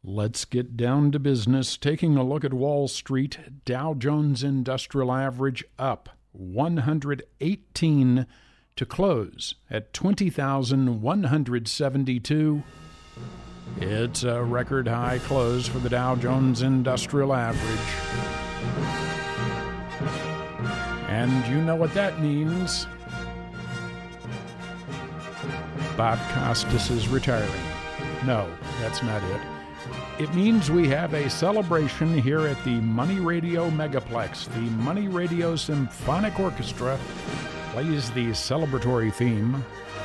Let's get down to business. Taking a look at Wall Street, Dow Jones Industrial Average up 118 to close at 20,172. It's a record high close for the Dow Jones Industrial Average. And you know what that means. Bob Costas is retiring. No, that's not it. It means we have a celebration here at the Money Radio Megaplex. The Money Radio Symphonic Orchestra plays the celebratory theme.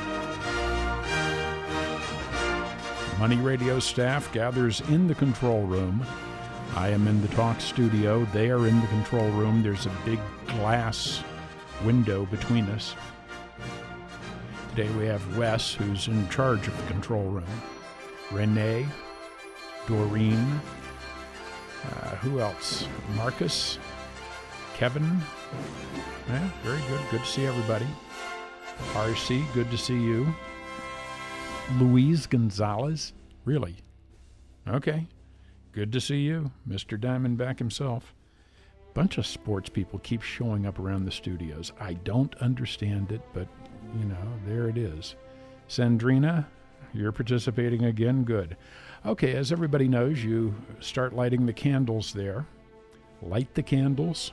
Money Radio staff gathers in the control room. I am in the talk studio. They are in the control room. There's a big glass window between us. Today we have Wes, who's in charge of the control room. Renee, Doreen, who else? Marcus, Kevin. Yeah, very good. Good to see everybody. RC, good to see you. Luis Gonzalez, really? Okay, good to see you, Mr. Diamondback himself. Bunch of sports people keep showing up around the studios. I don't understand it, but, you know, there it is. Sandrina, you're participating again. Good. Okay, as everybody knows, you start lighting the candles there. Light the candles.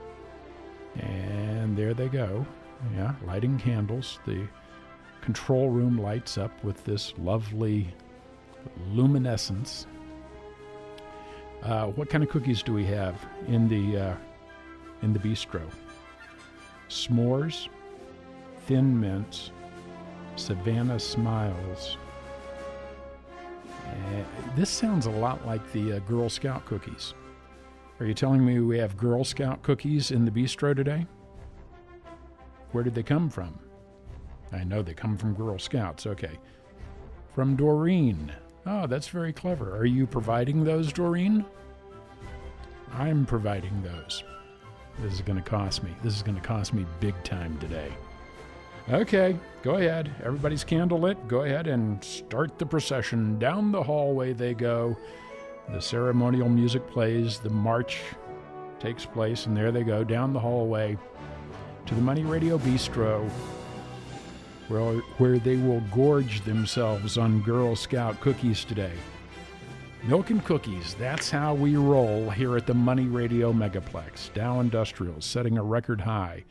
And there they go. Yeah, lighting candles. The control room lights up with this lovely luminescence. What kind of cookies do we have in the bistro? S'mores, Thin Mints, Savannah Smiles. This sounds a lot like the Girl Scout cookies. Are you telling me we have Girl Scout cookies in the bistro today? Where did they come from? I know they come from Girl Scouts. Okay. From Doreen. Oh, that's very clever. Are you providing those, Doreen? I'm providing those. This is going to cost me. This is going to cost me big time today. Okay, go ahead. Everybody's candle lit. Go ahead and start the procession. Down the hallway they go. The ceremonial music plays. The march takes place, and there they go down the hallway to the Money Radio Bistro, where they will gorge themselves on Girl Scout cookies today. Milk and cookies, that's how we roll here at the Money Radio Megaplex. Dow Industrial setting a record high,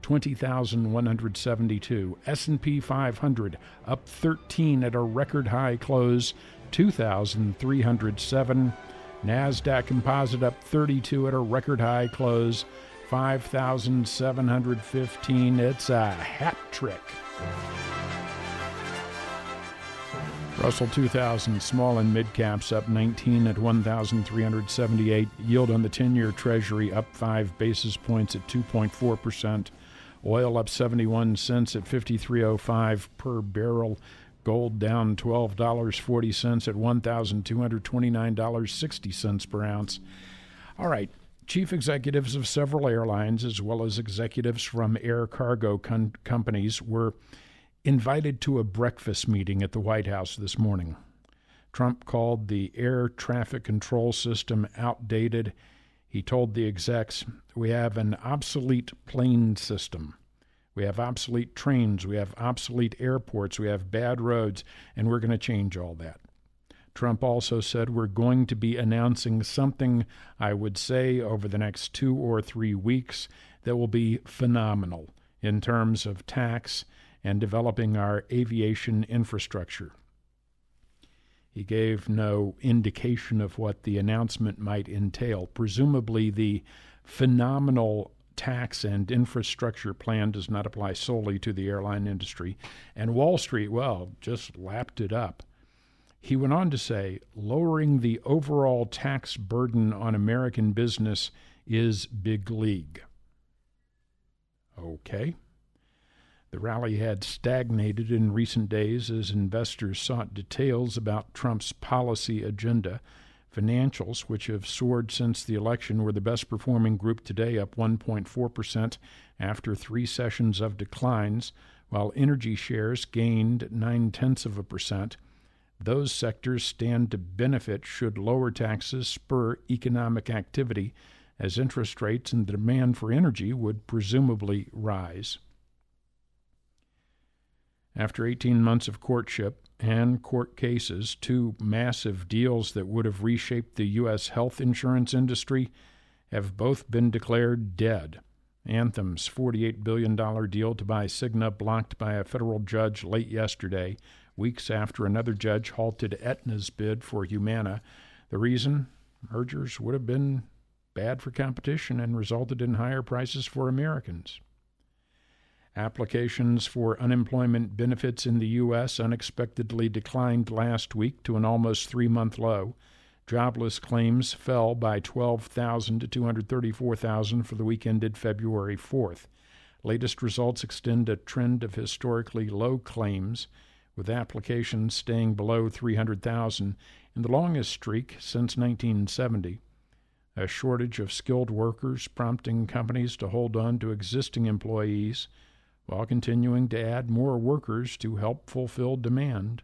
20,172. S&P 500 up 13 at a record high close, 2,307. NASDAQ Composite up 32 at a record high close, 5,715. It's a hat trick. Russell 2000 small and mid caps up 19 at 1,378. Yield on the 10-year Treasury up 5 basis points at 2.4%. Oil up 71 cents at 53.05 per barrel. Gold down $12.40 at $1,229.60 per ounce. All right. Chief executives of several airlines, as well as executives from air cargo companies, were invited to a breakfast meeting at the White House this morning. Trump called the air traffic control system outdated. He told the execs, we have an obsolete plane system. We have obsolete trains. We have obsolete airports. We have bad roads, and we're going to change all that. Trump also said we're going to be announcing something, I would say, over the next 2 or 3 weeks that will be phenomenal in terms of tax and developing our aviation infrastructure. He gave no indication of what the announcement might entail. Presumably, the phenomenal tax and infrastructure plan does not apply solely to the airline industry. And Wall Street, well, just lapped it up. He went on to say, lowering the overall tax burden on American business is big league. Okay. The rally had stagnated in recent days as investors sought details about Trump's policy agenda. Financials, which have soared since the election, were the best-performing group today, up 1.4% after 3 sessions of declines, while energy shares gained 0.9%. those sectors stand to benefit should lower taxes spur economic activity, as interest rates and the demand for energy would presumably rise. After 18 months of courtship and court cases, two massive deals that would have reshaped the U.S. health insurance industry have both been declared dead. Anthem's $48 billion deal to buy Cigna blocked by a federal judge late yesterday, weeks after another judge halted Aetna's bid for Humana. The reason? Mergers would have been bad for competition and resulted in higher prices for Americans. Applications for unemployment benefits in the U.S. unexpectedly declined last week to an almost 3-month low. Jobless claims fell by 12,000 to 234,000 for the week ended February 4th. Latest results extend a trend of historically low claims, with applications staying below 300,000 in the longest streak since 1970. A shortage of skilled workers prompting companies to hold on to existing employees while continuing to add more workers to help fulfill demand.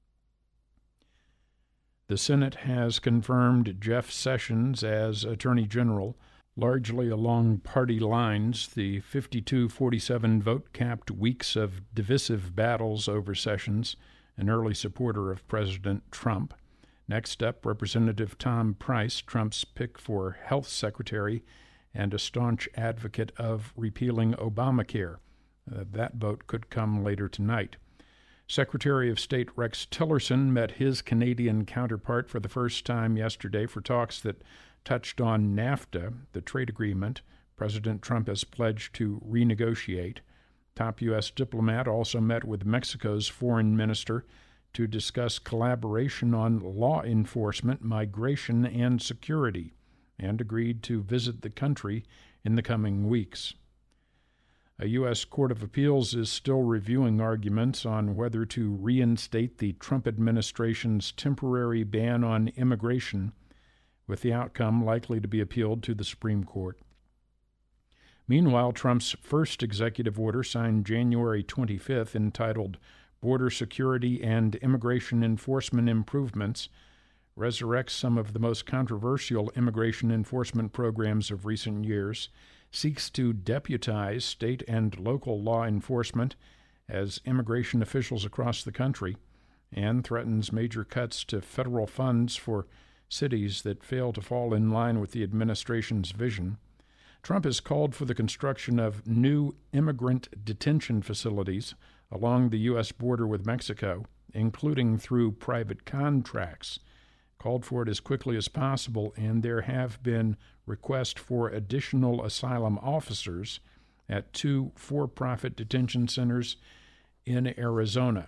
The Senate has confirmed Jeff Sessions as Attorney General, largely along party lines. The 52-47 vote capped weeks of divisive battles over Sessions, an early supporter of President Trump. Next up, Representative Tom Price, Trump's pick for health secretary and a staunch advocate of repealing Obamacare. That vote could come later tonight. Secretary of State Rex Tillerson met his Canadian counterpart for the first time yesterday for talks that touched on NAFTA, the trade agreement President Trump has pledged to renegotiate. Top U.S. diplomat also met with Mexico's foreign minister to discuss collaboration on law enforcement, migration, and security, and agreed to visit the country in the coming weeks. A U.S. Court of Appeals is still reviewing arguments on whether to reinstate the Trump administration's temporary ban on immigration, with the outcome likely to be appealed to the Supreme Court. Meanwhile, Trump's first executive order, signed January 25th, entitled Border Security and Immigration Enforcement Improvements, resurrects some of the most controversial immigration enforcement programs of recent years, seeks to deputize state and local law enforcement as immigration officials across the country, and threatens major cuts to federal funds for cities that fail to fall in line with the administration's vision. Trump has called for the construction of new immigrant detention facilities along the U.S. border with Mexico, including through private contracts. Called for it as quickly as possible, and there have been requests for additional asylum officers at 2 for-profit detention centers in Arizona.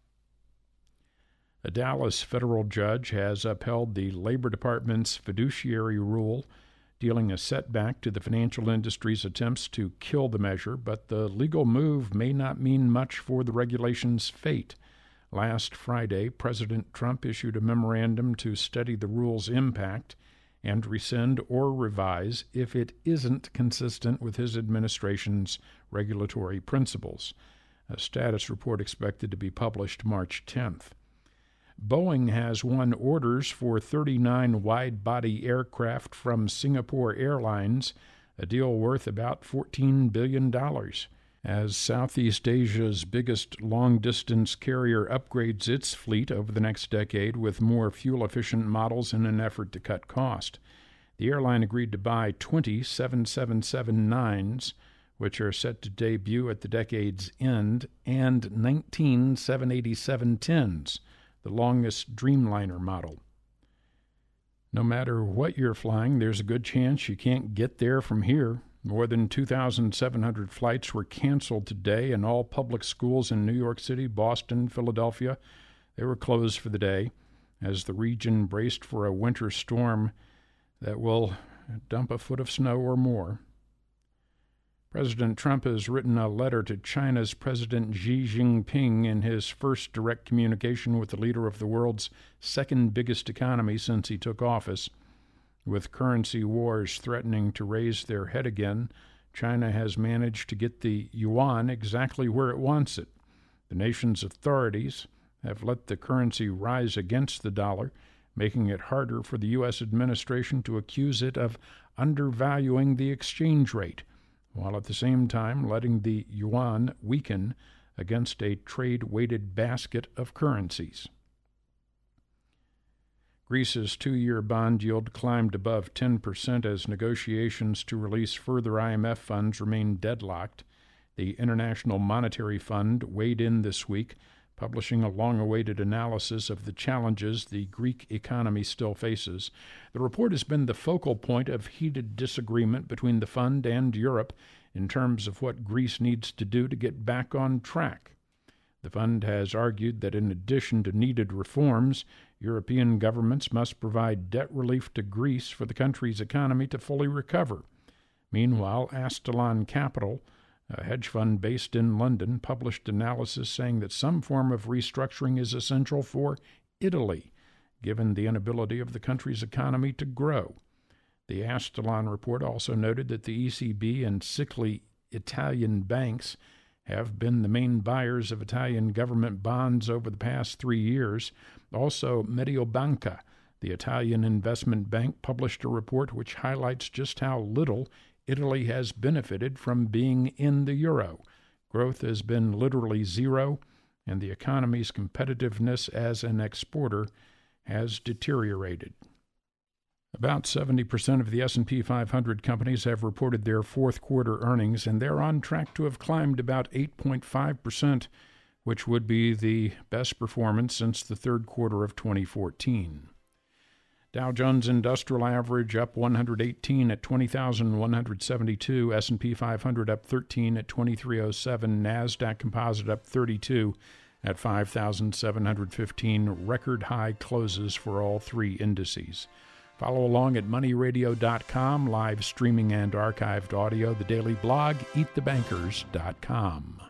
A Dallas federal judge has upheld the Labor Department's fiduciary rule, dealing a setback to the financial industry's attempts to kill the measure, but the legal move may not mean much for the regulation's fate. Last Friday, President Trump issued a memorandum to study the rule's impact and rescind or revise if it isn't consistent with his administration's regulatory principles. A status report expected to be published March 10th. Boeing has won orders for 39 wide-body aircraft from Singapore Airlines, a deal worth about $14 billion. As Southeast Asia's biggest long-distance carrier upgrades its fleet over the next decade with more fuel-efficient models in an effort to cut cost. The airline agreed to buy 20 777-9s, which are set to debut at the decade's end, and 19 787-10s, the longest Dreamliner model. No matter what you're flying, there's a good chance you can't get there from here. More than 2,700 flights were canceled today, and all public schools in New York City, Boston, Philadelphia, they were closed for the day as the region braced for a winter storm that will dump a foot of snow or more. President Trump has written a letter to China's President Xi Jinping in his first direct communication with the leader of the world's second biggest economy since he took office. With currency wars threatening to raise their head again, China has managed to get the yuan exactly where it wants it. The nation's authorities have let the currency rise against the dollar, making it harder for the U.S. administration to accuse it of undervaluing the exchange rate, while at the same time letting the yuan weaken against a trade-weighted basket of currencies. Greece's 2-year bond yield climbed above 10% as negotiations to release further IMF funds remain deadlocked. The International Monetary Fund weighed in this week, publishing a long-awaited analysis of the challenges the Greek economy still faces. The report has been the focal point of heated disagreement between the fund and Europe in terms of what Greece needs to do to get back on track. The fund has argued that in addition to needed reforms, European governments must provide debt relief to Greece for the country's economy to fully recover. Meanwhile, Astalon Capital, a hedge fund based in London, published analysis saying that some form of restructuring is essential for Italy, given the inability of the country's economy to grow. The Astalon report also noted that the ECB and sickly Italian banks have been the main buyers of Italian government bonds over the past 3 years. Also, Mediobanca, the Italian investment bank, published a report which highlights just how little Italy has benefited from being in the euro. Growth has been literally zero, and the economy's competitiveness as an exporter has deteriorated. About 70% of the S&P 500 companies have reported their fourth quarter earnings, and they're on track to have climbed about 8.5%, which would be the best performance since the third quarter of 2014. Dow Jones Industrial Average up 118 at 20,172, S&P 500 up 13 at 2307, NASDAQ Composite up 32 at 5,715, record high closes for all three indices. Follow along at moneyradio.com, live streaming and archived audio, the daily blog, eatthebankers.com.